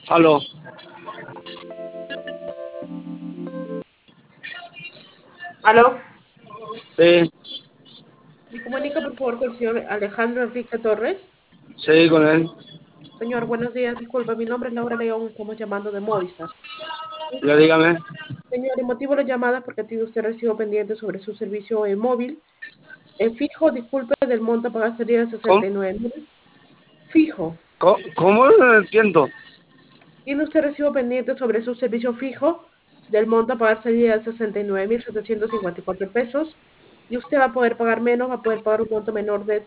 Aló. Aló, Sí, me comunica por favor con el señor Alejandro Enrique Torres. sí, con él. Señor, buenos días, disculpa, mi nombre es Laura León, estamos llamando de Movistar. Ya dígame. Señor, el motivo de la llamada es porque tiene usted recibo pendiente sobre su servicio móvil. Fijo, disculpe, del monto a pagar sería de ¿Cómo? 69.000. Fijo. ¿Cómo? No entiendo. Tiene usted recibo pendiente sobre su servicio fijo del monto a pagar sería de 69.754 pesos. Y usted va a poder pagar menos, va a poder pagar un monto menor de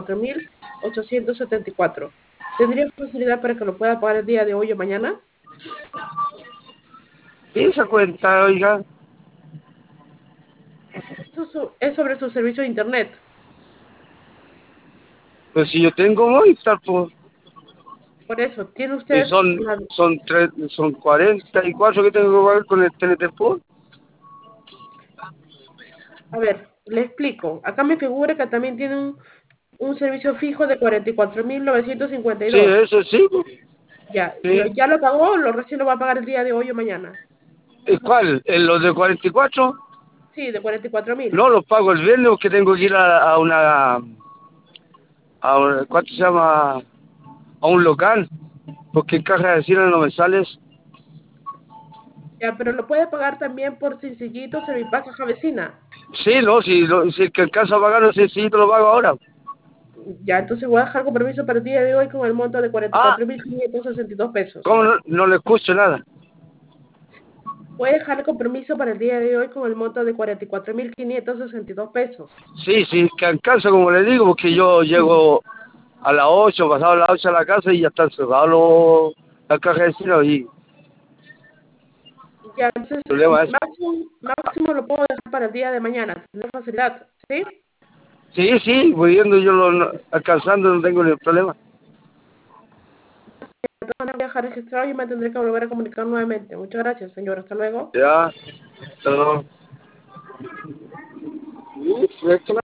34.874. ¿Tendría posibilidad para que lo pueda pagar el día de hoy o mañana? ¿Y esa cuenta, oiga? Es sobre su servicio de internet. Pues si yo tengo Movistar, pues, Por eso, tiene y usted son 44 que tengo que pagar con el TNT Sport. a ver, le explico. Acá me figura que también tiene un servicio fijo de 44.952. Sí, eso sí, pues. Ya, Sí. ya lo pagó, lo recién lo va a pagar el día de hoy o mañana. ¿Y cuál? ¿En los de 44? Sí, de 44.000. No, los pago el viernes porque tengo que ir ¿cuánto se llama? A un local. Porque en caja de vecinos no me sales. Ya, pero lo puede pagar también por sencillito Servipaz Caja Vecina. Sí, no, si el que alcanza a pagar, no sé si te lo pago ahora. Ya, entonces voy a dejar compromiso para el día de hoy con el monto de cuarenta y Ah, cuatro mil quinientos sesenta y dos pesos. ¿cómo no, no le escucho nada? Voy a dejar el compromiso para el día de hoy con el monto de 44.562 pesos. Sí, sí, que alcanza, como le digo, porque yo llego a las 8, pasado las 8 a la casa y ya están cerrados la caja de vecinos y el Ya, entonces problema es... máximo lo puedo dejar para el día de mañana. Tener facilidad, ¿sí? Sí, sí, pudiendo yo alcanzando no tengo ningún problema. De todas maneras voy a dejar registrado y me tendré que volver a comunicar nuevamente. Muchas gracias, señor. Hasta luego. Ya, pero...